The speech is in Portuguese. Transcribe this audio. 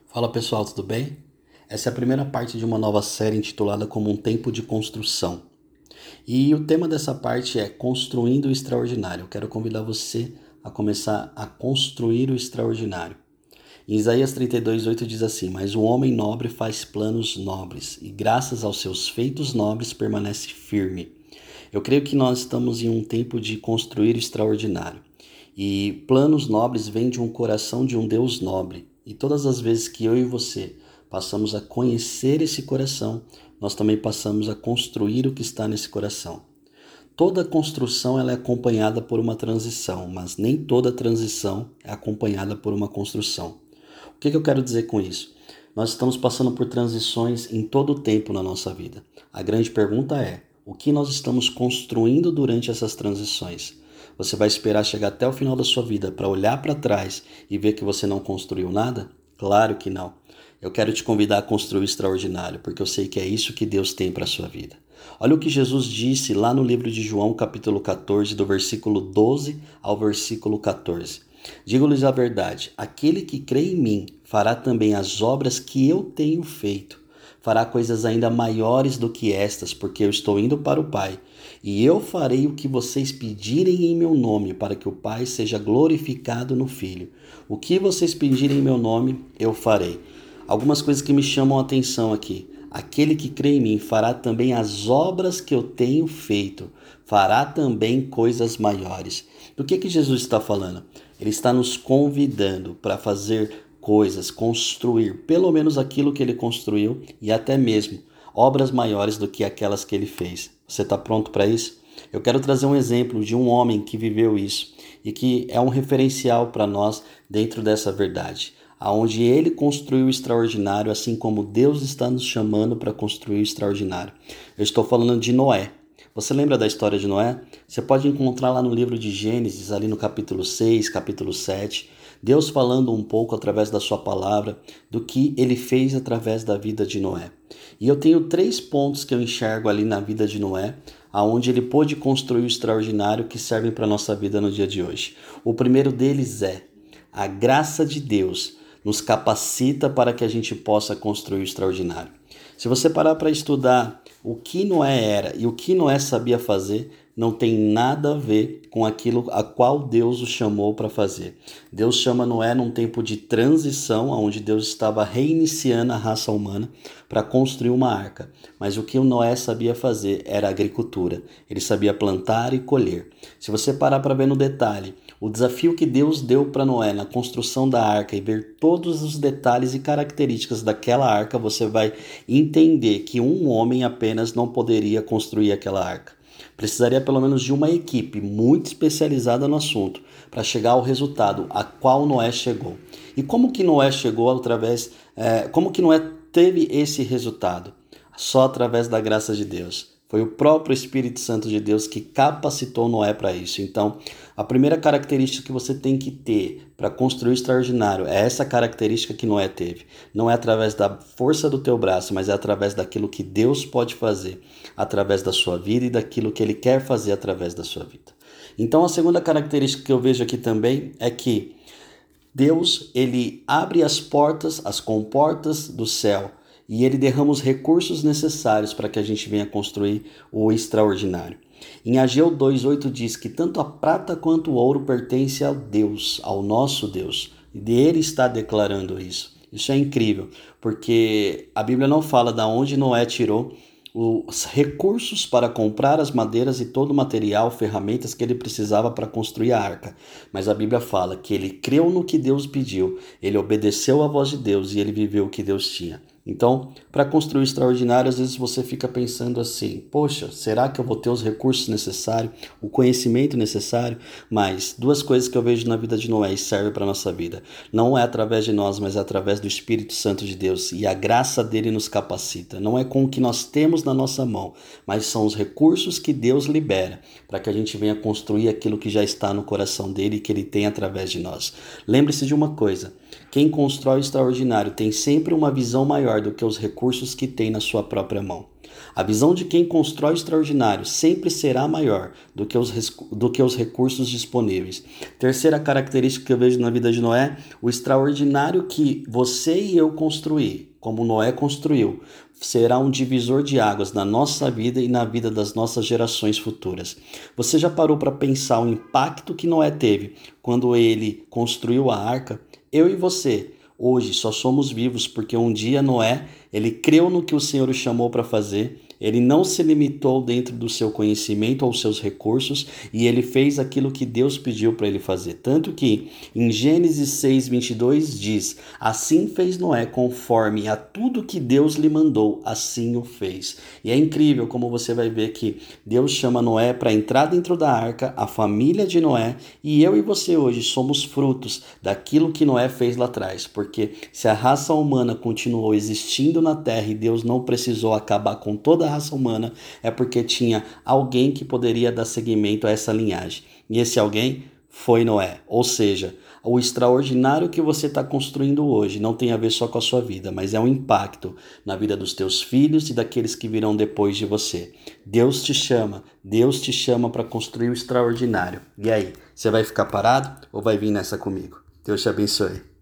Fala pessoal, tudo bem? Essa é a primeira parte de uma nova série intitulada como Um Tempo de Construção. E o tema dessa parte é Construindo o Extraordinário. Eu quero convidar você a começar a construir o extraordinário. Em Isaías 32:8 diz assim: Mas o homem nobre faz planos nobres, e graças aos seus feitos nobres permanece firme. Eu creio que nós estamos em um tempo de construir o extraordinário. E planos nobres vêm de um coração de um Deus nobre. E todas as vezes que eu e você passamos a conhecer esse coração, nós também passamos a construir o que está nesse coração. Toda construção ela é acompanhada por uma transição, mas nem toda transição é acompanhada por uma construção. O que eu quero dizer com isso? Nós estamos passando por transições em todo o tempo na nossa vida. A grande pergunta é: o que nós estamos construindo durante essas transições? Você vai esperar chegar até o final da sua vida para olhar para trás e ver que você não construiu nada? Claro que não. Eu quero te convidar a construir o extraordinário, porque eu sei que é isso que Deus tem para a sua vida. Olha o que Jesus disse lá no livro de João, capítulo 14, do versículo 12 ao versículo 14. Digo-lhes a verdade, aquele que crê em mim fará também as obras que eu tenho feito. Fará coisas ainda maiores do que estas, porque eu estou indo para o Pai. E eu farei o que vocês pedirem em meu nome, para que o Pai seja glorificado no Filho. O que vocês pedirem em meu nome, eu farei. Algumas coisas que me chamam a atenção aqui. Aquele que crê em mim fará também as obras que eu tenho feito. Fará também coisas maiores. Do que Jesus está falando? Ele está nos convidando para fazer coisas, construir pelo menos aquilo que ele construiu e até mesmo obras maiores do que aquelas que ele fez. Você está pronto para isso? Eu quero trazer um exemplo de um homem que viveu isso e que é um referencial para nós dentro dessa verdade, aonde ele construiu o extraordinário, assim como Deus está nos chamando para construir o extraordinário. Eu estou falando de Noé. Você lembra da história de Noé? Você pode encontrar lá no livro de Gênesis, ali no capítulo 6, capítulo 7, Deus falando um pouco através da sua palavra do que ele fez através da vida de Noé. E eu tenho 3 pontos que eu enxergo ali na vida de Noé, aonde ele pôde construir o extraordinário que servem para a nossa vida no dia de hoje. O primeiro deles é: a graça de Deus nos capacita para que a gente possa construir o extraordinário. Se você parar para estudar o que Noé era e o que Noé sabia fazer, não tem nada a ver com aquilo a qual Deus o chamou para fazer. Deus chama Noé num tempo de transição, onde Deus estava reiniciando a raça humana para construir uma arca. Mas o que o Noé sabia fazer era agricultura. Ele sabia plantar e colher. Se você parar para ver no detalhe, o desafio que Deus deu para Noé na construção da arca e ver todos os detalhes e características daquela arca, você vai entender que um homem apenas não poderia construir aquela arca. Precisaria pelo menos de uma equipe muito especializada no assunto para chegar ao resultado a qual Noé chegou. E como que Noé chegou como que Noé teve esse resultado? Só através da graça de Deus. Foi o próprio Espírito Santo de Deus que capacitou Noé para isso. Então, a primeira característica que você tem que ter para construir o extraordinário é essa característica que Noé teve. Não é através da força do teu braço, mas é através daquilo que Deus pode fazer através da sua vida e daquilo que Ele quer fazer através da sua vida. Então, a segunda característica que eu vejo aqui também é que Deus, Ele abre as portas, as comportas do céu, e ele derrama os recursos necessários para que a gente venha construir o extraordinário. Em Ageu 2:8 diz que tanto a prata quanto o ouro pertence ao Deus, ao nosso Deus. E ele está declarando isso. Isso é incrível, porque a Bíblia não fala de onde Noé tirou os recursos para comprar as madeiras e todo o material, ferramentas que ele precisava para construir a arca. Mas a Bíblia fala que ele creu no que Deus pediu, ele obedeceu à voz de Deus e ele viveu o que Deus tinha. Então, para construir o extraordinário, às vezes você fica pensando assim: poxa, será que eu vou ter os recursos necessários, o conhecimento necessário? Mas 2 coisas que eu vejo na vida de Noé e servem para a nossa vida. Não é através de nós, mas é através do Espírito Santo de Deus. E a graça dele nos capacita. Não é com o que nós temos na nossa mão, mas são os recursos que Deus libera para que a gente venha construir aquilo que já está no coração dele e que ele tem através de nós. Lembre-se de uma coisa: quem constrói o extraordinário tem sempre uma visão maior do que os recursos que tem na sua própria mão. A visão de quem constrói o extraordinário sempre será maior do que os recursos disponíveis. Terceira característica que eu vejo na vida de Noé: o extraordinário que você e eu construí, como Noé construiu, será um divisor de águas na nossa vida e na vida das nossas gerações futuras. Você já parou para pensar o impacto que Noé teve quando ele construiu a arca? Eu e você hoje só somos vivos porque um dia Noé, ele creu no que o Senhor o chamou para fazer. Ele não se limitou dentro do seu conhecimento ou seus recursos e ele fez aquilo que Deus pediu para ele fazer. Tanto que em Gênesis 6:22 diz: assim fez Noé conforme a tudo que Deus lhe mandou, assim o fez. E é incrível como você vai ver que Deus chama Noé para entrar dentro da arca, a família de Noé, e eu e você hoje somos frutos daquilo que Noé fez lá atrás. Porque se a raça humana continuou existindo na terra e Deus não precisou acabar com toda a raça humana, é porque tinha alguém que poderia dar seguimento a essa linhagem. E esse alguém foi Noé. Ou seja, o extraordinário que você está construindo hoje não tem a ver só com a sua vida, mas é um impacto na vida dos teus filhos e daqueles que virão depois de você. Deus te chama para construir o extraordinário. E aí, você vai ficar parado ou vai vir nessa comigo? Deus te abençoe.